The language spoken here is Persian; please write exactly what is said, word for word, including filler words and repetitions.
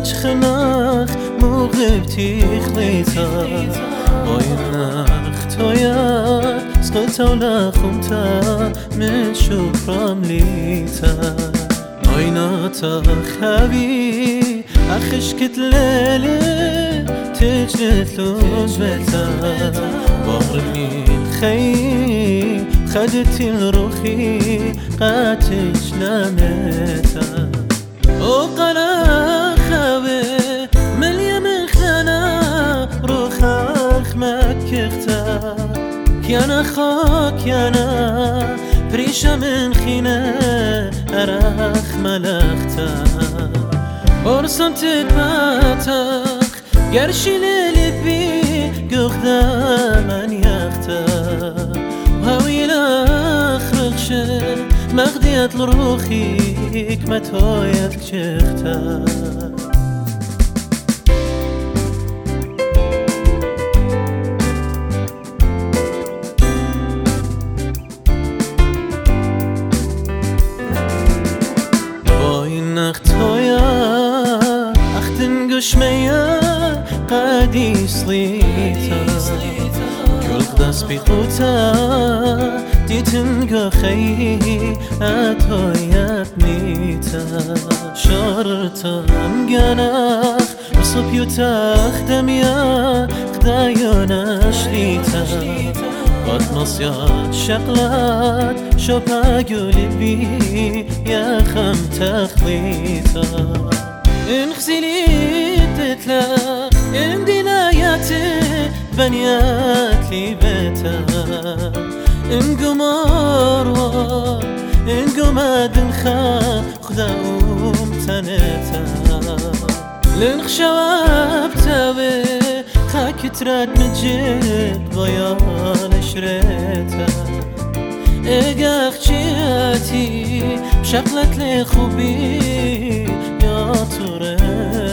خناخ موغبتي خليتا ويناخ تويا سقلتا ولا خمتا من شوف رمليتا عيناتا خابي أخش كتلالي تجلت لوزبتا وارمي الخي خدتي الروخي قاتش لامتا وقنا خابي مليا من خانا روخاخ مكختا كيانا خاك يانا بريشا من خينا أراخ ملختا ورسم تتباتخ قرشي ليلي بي قخدا من يختا وهاوي لاخرخش مغديت لروخيك ما تويتك شختا تويا أختن قشميا قادي صليتا كل قداس بيخوتا ديتن خي أتويا بنيتا شارتا مقاناخ وصبيوتا خدميا خدايونا شليتا قد نصيات شقلات شوبا قلبي يا خم تخليتا إن خزيلي تتلا إن دناياتي بنيات لي بيتا إن قمار إن قماد نخا خدا ومتنتا لن خشواب تابي خاك تراد مجيب ضيان شريتا إيقاخ جياتي بشقلت لي خوبي يا تريتا